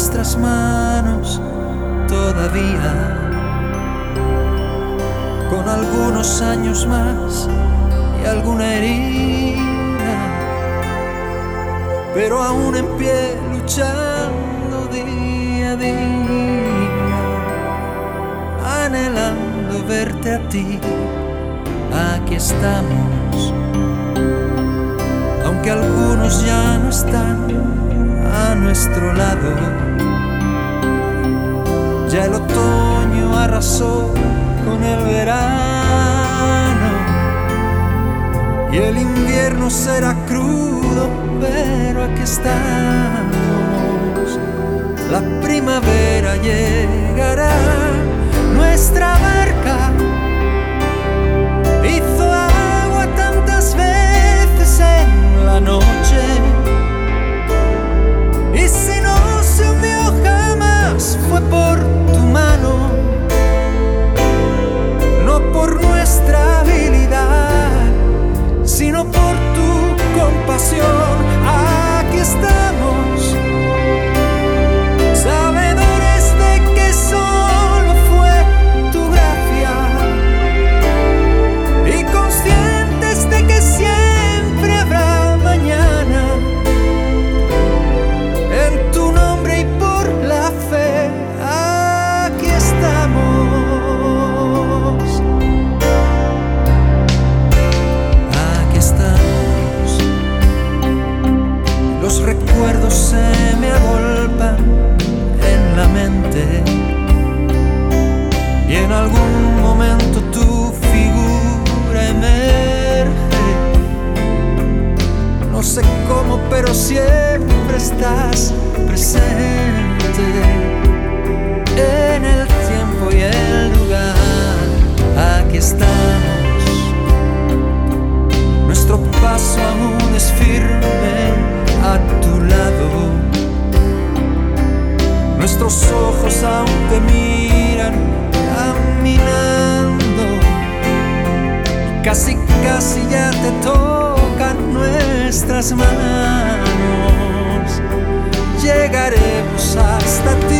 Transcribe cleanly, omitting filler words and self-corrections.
nuestras manos todavía, con algunos años más y alguna herida, pero aún en pie, luchando día a día, anhelando verte a ti. Aquí estamos, aunque algunos ya no están a nuestro lado. Ya el otoño arrasó con el verano y el invierno será crudo, pero aquí estamos. La primavera llegará, nuestra barca hizo agua tantas veces en la noche, y si no se hundió jamás fue por tu mano, no por nuestra habilidad, sino por tu compasión. Aquí estamos, sabedores de que solo fue tu gracia y conscientes de que siempre habrá mañana. En tu nombre y por la fe, aquí estamos. Aquí estamos. Los recuerdos se me agolpan en la mente y en algún momento tu figura emerge. No sé cómo, pero siempre estás presente en el tiempo y el lugar. Aquí estamos, nuestro paso aún es firme a tu lado, nuestros ojos aún te miran caminando, casi casi ya te tocan nuestras manos. Llegaremos hasta ti.